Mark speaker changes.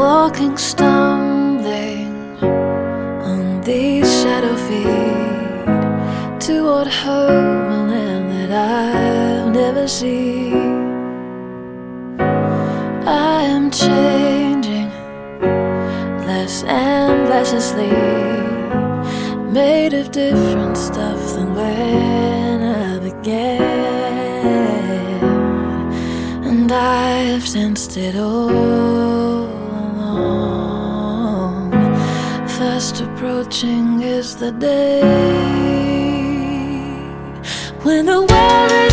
Speaker 1: walking, stumbling on these shadow feet toward home, a land that I've never seen. I am changing, less and less asleep, made of different stuff than when I began. And I've sensed it all along. Fast approaching is the day when the world is